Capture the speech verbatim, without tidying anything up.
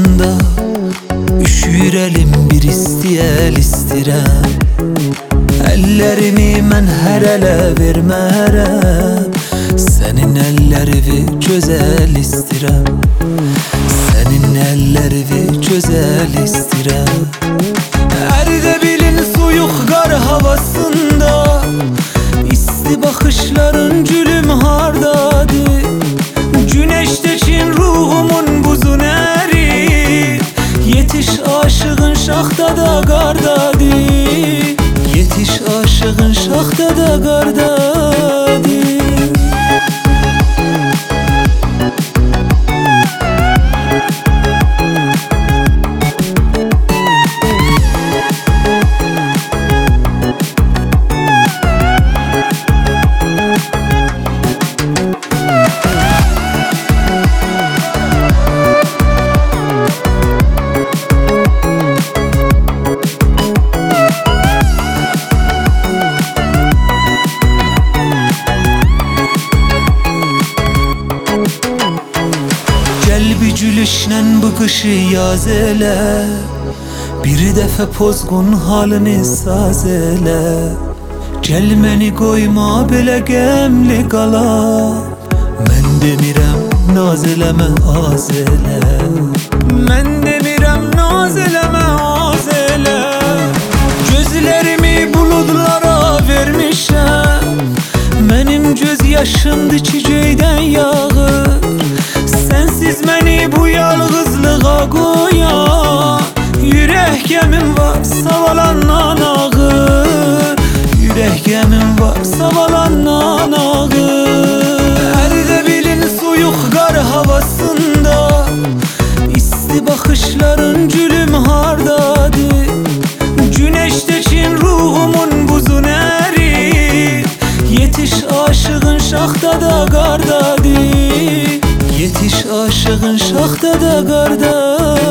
havasında üşür elim bir istiyel istirem. Ellerimi mən hər ələ vermərəm, sənin əllərini gözəl istirəm. Sənin əllərini gözəl istirəm. Ərdə bilin soyuq qar havasında, isti baxışların gülüm hardadır? Güneştekin ruhumun buzun ərir, yetiş aşığın şaxtada qardadır. Yetiş aşığın şaxtada qardadır. Gel bir gülüşlə bu qışı yaz elə, bir dəfə pozğun halını saz elə. Gəl məni qoyma belə qəmli qala, mən demirəm naz eləmə az elə. Mən demirəm naz eləmə az elə. Gözlərimi buludlara vermişəm, mənim göz yaşımdır ki göydən yağır. Sensiz məni bu yalğızlığa qoyan, yürək gəmim var savalandan ağır. Yürək gəmim var savalandan ağır. Ərdə bilin soyuq qar havasında, isti baxışların gülüm hardadır? Güneştekin ruhumun buzun ərir, yetiş aşığın şaxtada qardadır. Yetiş aşığın şaxtada qardadır.